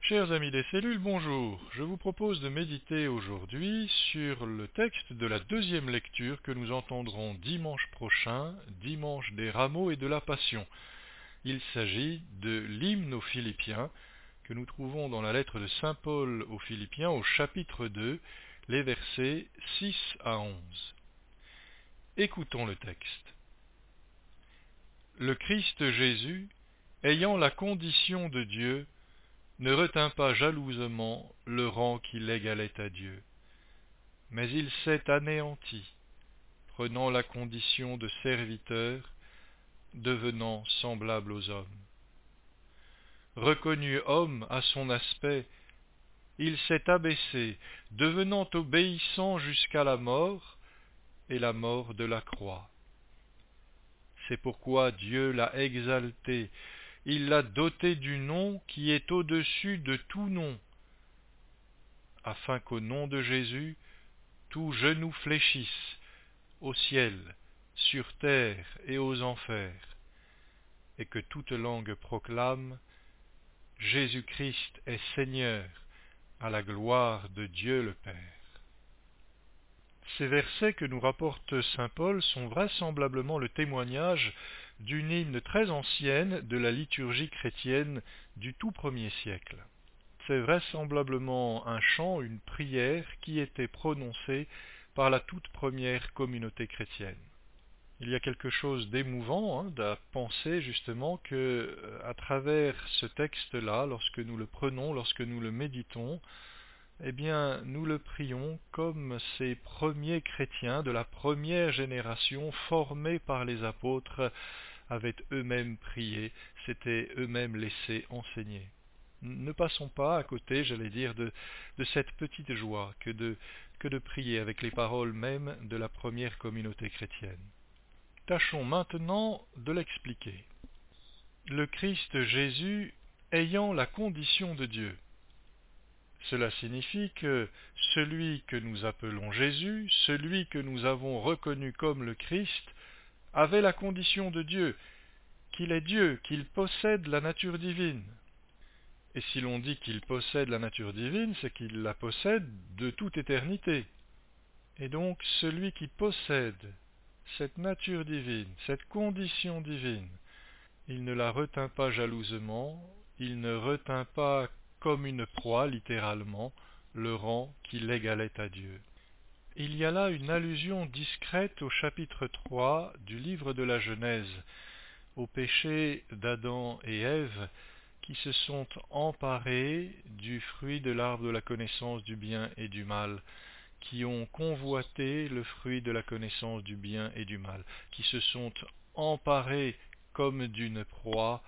Chers amis des cellules, bonjour. Je vous propose de méditer aujourd'hui sur le texte de la deuxième lecture que nous entendrons dimanche prochain, dimanche des rameaux et de la Passion. Il s'agit de l'hymne aux Philippiens que nous trouvons dans la lettre de saint Paul aux Philippiens au chapitre 2, les versets 6 à 11. Écoutons le texte. Le Christ Jésus, ayant la condition de Dieu, ne retint pas jalousement le rang qui l'égalait à Dieu, mais il s'est anéanti, prenant la condition de serviteur, devenant semblable aux hommes. Reconnu homme à son aspect, il s'est abaissé, devenant obéissant jusqu'à la mort, et la mort de la croix. C'est pourquoi Dieu l'a exalté, il l'a doté du nom qui est au-dessus de tout nom, afin qu'au nom de Jésus, tout genou fléchisse, au ciel, sur terre et aux enfers, et que toute langue proclame « Jésus-Christ est Seigneur, à la gloire de Dieu le Père ». Ces versets que nous rapporte saint Paul sont vraisemblablement le témoignage d'une hymne très ancienne de la liturgie chrétienne du tout premier siècle. C'est vraisemblablement un chant, une prière qui était prononcée par la toute première communauté chrétienne. Il y a quelque chose d'émouvant à penser justement que, à travers ce texte-là, lorsque nous le prenons, lorsque nous le méditons, eh bien, nous le prions comme ces premiers chrétiens de la première génération formés par les apôtres avaient eux-mêmes prié, s'étaient eux-mêmes laissés enseigner. Ne passons pas à côté, j'allais dire, de cette petite joie que de prier avec les paroles mêmes de la première communauté chrétienne. Tâchons maintenant de l'expliquer. Le Christ Jésus ayant la condition de Dieu. Cela signifie que celui que nous appelons Jésus, celui que nous avons reconnu comme le Christ, avait la condition de Dieu, qu'il est Dieu, qu'il possède la nature divine. Et si l'on dit qu'il possède la nature divine, c'est qu'il la possède de toute éternité. Et donc celui qui possède cette nature divine, cette condition divine, il ne la retint pas jalousement, il ne retint pas comme une proie, littéralement, le rang qui l'égalait à Dieu. Il y a là une allusion discrète au chapitre 3 du livre de la Genèse, au péché d'Adam et Ève, qui se sont emparés du fruit de l'arbre de la connaissance du bien et du mal, qui ont convoité le fruit de la connaissance du bien et du mal, qui se sont emparés comme d'une proie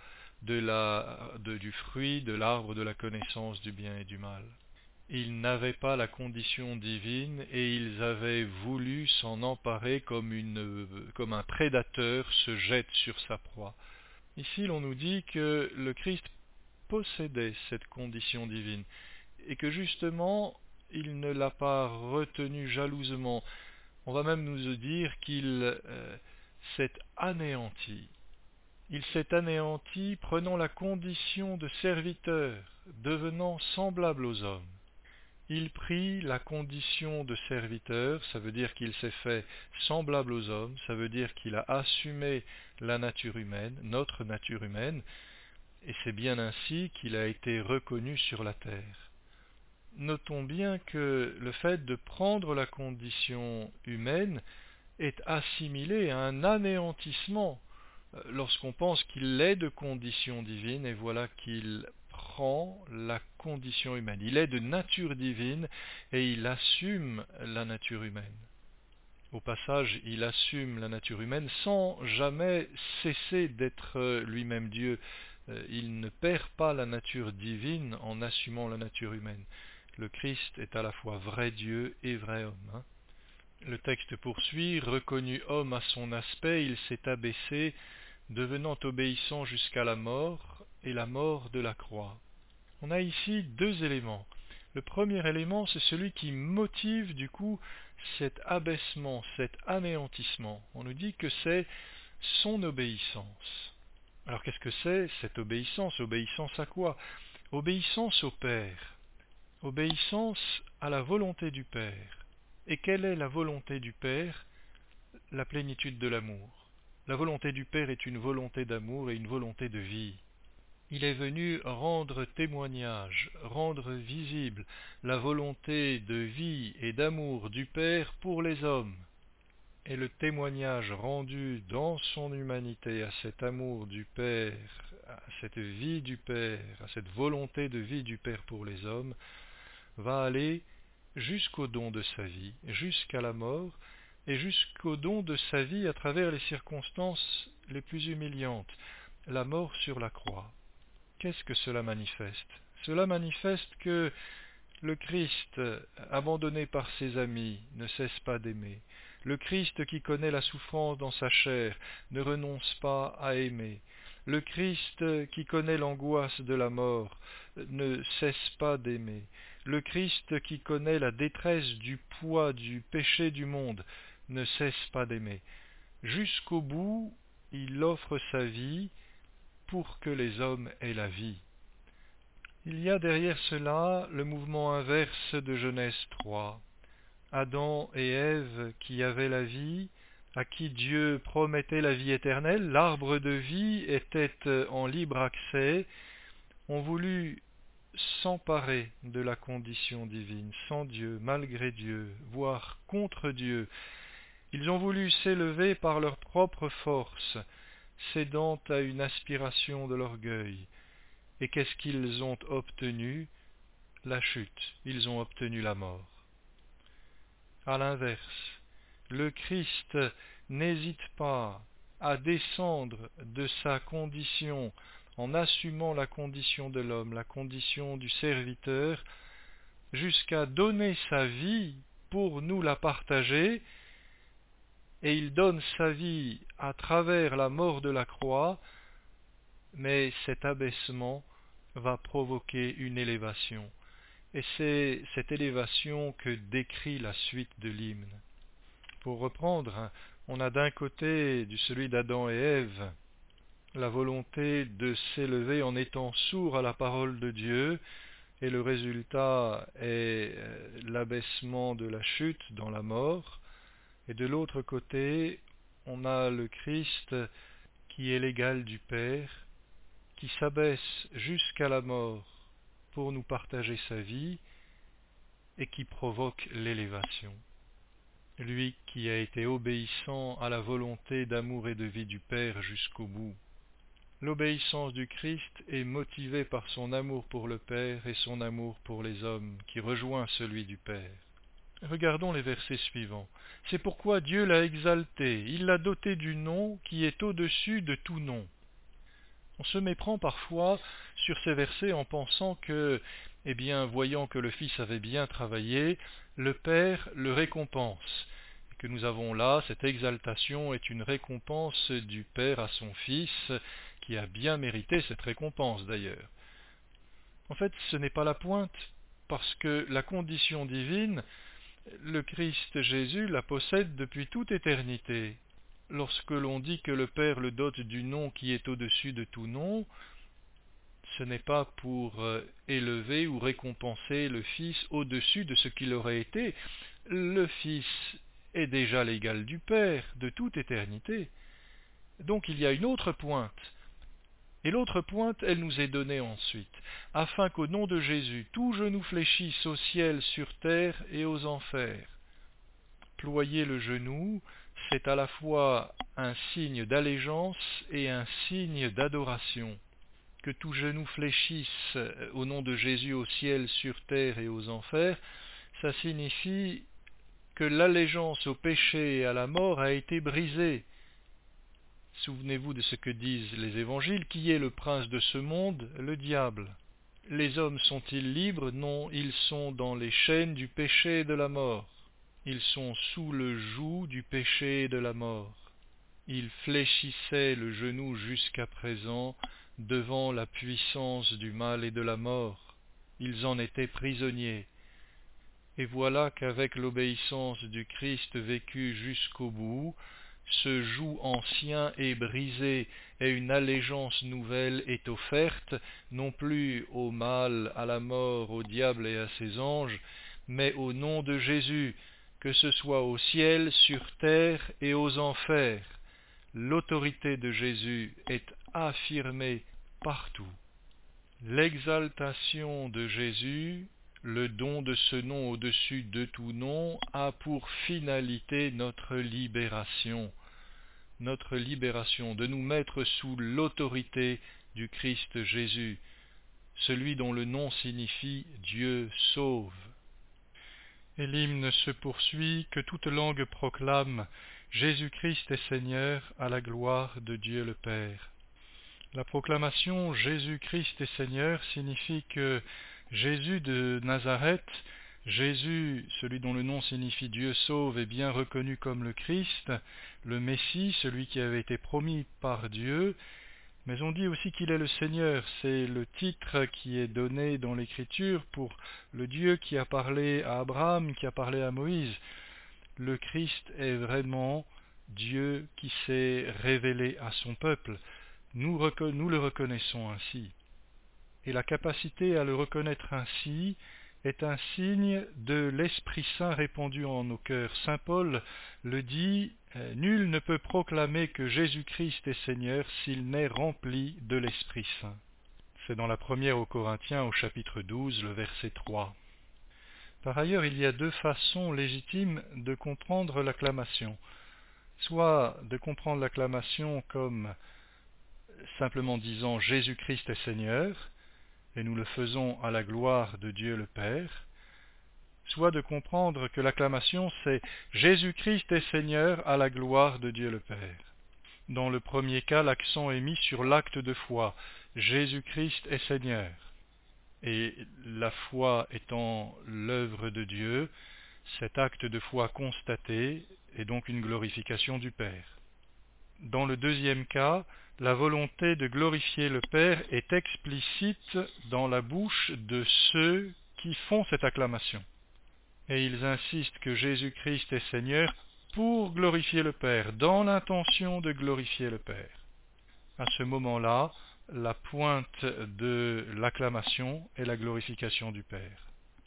du fruit de l'arbre de la connaissance du bien et du mal. Ils n'avaient pas la condition divine et ils avaient voulu s'en emparer comme un prédateur se jette sur sa proie. Ici, l'on nous dit que le Christ possédait cette condition divine et que justement, il ne l'a pas retenue jalousement. On va même nous dire qu'il s'est anéanti. Il s'est anéanti prenant la condition de serviteur, devenant semblable aux hommes. Il prit la condition de serviteur, ça veut dire qu'il s'est fait semblable aux hommes, ça veut dire qu'il a assumé la nature humaine, notre nature humaine, et c'est bien ainsi qu'il a été reconnu sur la terre. Notons bien que le fait de prendre la condition humaine est assimilé à un anéantissement lorsqu'on pense qu'il est de condition divine, et voilà qu'il prend la condition humaine. Il est de nature divine et il assume la nature humaine. Au passage, il assume la nature humaine sans jamais cesser d'être lui-même Dieu. Il ne perd pas la nature divine en assumant la nature humaine. Le Christ est à la fois vrai Dieu et vrai homme. Le texte poursuit, reconnu homme à son aspect, il s'est abaissé, devenant obéissant jusqu'à la mort, et la mort de la croix. On a ici deux éléments. Le premier élément, c'est celui qui motive du coup cet abaissement, cet anéantissement. On nous dit que c'est son obéissance. Alors qu'est-ce que c'est cette obéissance? Obéissance à quoi? Obéissance au Père, obéissance à la volonté du Père. Et quelle est la volonté du Père? La plénitude de l'amour. La volonté du Père est une volonté d'amour et une volonté de vie. Il est venu rendre témoignage, rendre visible la volonté de vie et d'amour du Père pour les hommes. Et le témoignage rendu dans son humanité à cet amour du Père, à cette vie du Père, à cette volonté de vie du Père pour les hommes, va aller jusqu'au don de sa vie, jusqu'à la mort, et jusqu'au don de sa vie à travers les circonstances les plus humiliantes, la mort sur la croix. Qu'est-ce que cela manifeste? Cela manifeste que le Christ, abandonné par ses amis, ne cesse pas d'aimer. Le Christ qui connaît la souffrance dans sa chair ne renonce pas à aimer. Le Christ qui connaît l'angoisse de la mort ne cesse pas d'aimer. Le Christ qui connaît la détresse du poids du péché du monde ne cesse pas d'aimer. Jusqu'au bout, il offre sa vie pour que les hommes aient la vie. Il y a derrière cela le mouvement inverse de Genèse 3. Adam et Ève qui avaient la vie, à qui Dieu promettait la vie éternelle, l'arbre de vie était en libre accès, ont voulu s'emparer de la condition divine, sans Dieu, malgré Dieu, voire contre Dieu. Ils ont voulu s'élever par leur propre force, cédant à une aspiration de l'orgueil. Et qu'est-ce qu'ils ont obtenu? La chute. Ils ont obtenu la mort. À l'inverse, le Christ n'hésite pas à descendre de sa condition en assumant la condition de l'homme, la condition du serviteur, jusqu'à donner sa vie pour nous la partager, et il donne sa vie à travers la mort de la croix, mais cet abaissement va provoquer une élévation. Et c'est cette élévation que décrit la suite de l'hymne. Pour reprendre, on a d'un côté, du celui d'Adam et Ève, la volonté de s'élever en étant sourd à la parole de Dieu, et le résultat est l'abaissement de la chute dans la mort. Et de l'autre côté, on a le Christ qui est l'égal du Père, qui s'abaisse jusqu'à la mort pour nous partager sa vie et qui provoque l'élévation. Lui qui a été obéissant à la volonté d'amour et de vie du Père jusqu'au bout. L'obéissance du Christ est motivée par son amour pour le Père et son amour pour les hommes, qui rejoint celui du Père. Regardons les versets suivants. C'est pourquoi Dieu l'a exalté, il l'a doté du nom qui est au-dessus de tout nom. On se méprend parfois sur ces versets en pensant que, voyant que le Fils avait bien travaillé, le Père le récompense. Et que nous avons là, cette exaltation est une récompense du Père à son Fils, qui a bien mérité cette récompense d'ailleurs. En fait, ce n'est pas la pointe, parce que la condition divine, le Christ Jésus la possède depuis toute éternité. Lorsque l'on dit que le Père le dote du nom qui est au-dessus de tout nom, ce n'est pas pour élever ou récompenser le Fils au-dessus de ce qu'il aurait été. Le Fils est déjà l'égal du Père de toute éternité. Donc il y a une autre pointe. Et l'autre pointe, elle nous est donnée ensuite, afin qu'au nom de Jésus, tout genou fléchisse au ciel, sur terre et aux enfers. Ployer le genou, c'est à la fois un signe d'allégeance et un signe d'adoration. Que tout genou fléchisse au nom de Jésus au ciel, sur terre et aux enfers, ça signifie que l'allégeance au péché et à la mort a été brisée. Souvenez-vous de ce que disent les évangiles, qui est le prince de ce monde? Le diable. Les hommes sont-ils libres? Non, ils sont dans les chaînes du péché et de la mort. Ils sont sous le joug du péché et de la mort. Ils fléchissaient le genou jusqu'à présent devant la puissance du mal et de la mort. Ils en étaient prisonniers. Et voilà qu'avec l'obéissance du Christ vécue jusqu'au bout, ce joug ancien est brisé et une allégeance nouvelle est offerte, non plus au mal, à la mort, au diable et à ses anges, mais au nom de Jésus, que ce soit au ciel, sur terre et aux enfers. L'autorité de Jésus est affirmée partout. L'exaltation de Jésus, le don de ce nom au-dessus de tout nom, a pour finalité notre libération, de nous mettre sous l'autorité du Christ Jésus, celui dont le nom signifie Dieu sauve. Et l'hymne se poursuit, que toute langue proclame Jésus-Christ est Seigneur à la gloire de Dieu le Père. La proclamation Jésus-Christ est Seigneur signifie que Jésus de Nazareth, Jésus, celui dont le nom signifie Dieu sauve, est bien reconnu comme le Christ, le Messie, celui qui avait été promis par Dieu, mais on dit aussi qu'il est le Seigneur. C'est le titre qui est donné dans l'Écriture pour le Dieu qui a parlé à Abraham, qui a parlé à Moïse. Le Christ est vraiment Dieu qui s'est révélé à son peuple. Nous le reconnaissons ainsi. Et la capacité à le reconnaître ainsi est un signe de l'Esprit Saint répandu en nos cœurs. Saint Paul le dit, « Nul ne peut proclamer que Jésus-Christ est Seigneur s'il n'est rempli de l'Esprit Saint. » C'est dans la première aux Corinthiens au chapitre 12, le verset 3. Par ailleurs, il y a deux façons légitimes de comprendre l'acclamation. Soit de comprendre l'acclamation comme simplement disant « Jésus-Christ est Seigneur », et nous le faisons à la gloire de Dieu le Père, soit de comprendre que l'acclamation c'est « Jésus-Christ est Seigneur à la gloire de Dieu le Père ». Dans le premier cas, l'accent est mis sur l'acte de foi, Jésus-Christ est Seigneur. Et la foi étant l'œuvre de Dieu, cet acte de foi constaté est donc une glorification du Père. Dans le deuxième cas, la volonté de glorifier le Père est explicite dans la bouche de ceux qui font cette acclamation. Et ils insistent que Jésus-Christ est Seigneur pour glorifier le Père, dans l'intention de glorifier le Père. À ce moment-là, la pointe de l'acclamation est la glorification du Père.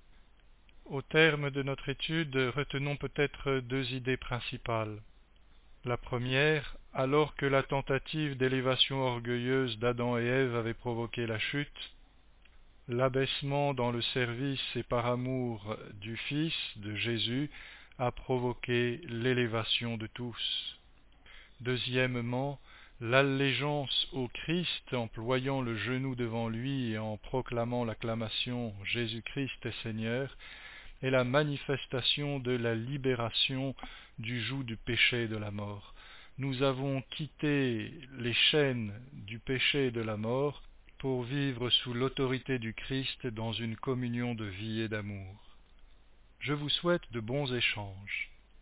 Au terme de notre étude, retenons peut-être deux idées principales. La première, alors que la tentative d'élévation orgueilleuse d'Adam et Ève avait provoqué la chute, l'abaissement dans le service et par amour du Fils, de Jésus, a provoqué l'élévation de tous. Deuxièmement, l'allégeance au Christ, en ployant le genou devant lui et en proclamant l'acclamation « Jésus-Christ est Seigneur », est la manifestation de la libération du joug du péché et de la mort. Nous avons quitté les chaînes du péché et de la mort pour vivre sous l'autorité du Christ dans une communion de vie et d'amour. Je vous souhaite de bons échanges.